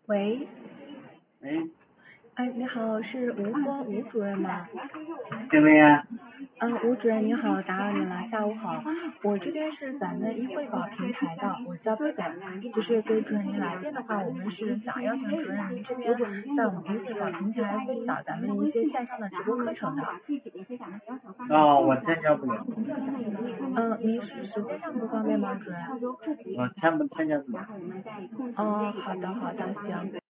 喂， 哎， 哎，你好，是吴主任吗？ 对不呀？ 吴主任你好，打扰你了，下午好。我这边是咱们一汇宝平台的，我叫贝贝，就是给主任您来电的话，我们是想邀请主任您这边在我们一汇宝平台分享咱们一些线上的直播课程的。 哦，我参加不了， 您是时间上不方便吗，主任？ 我参加不了。 哦，好的，行。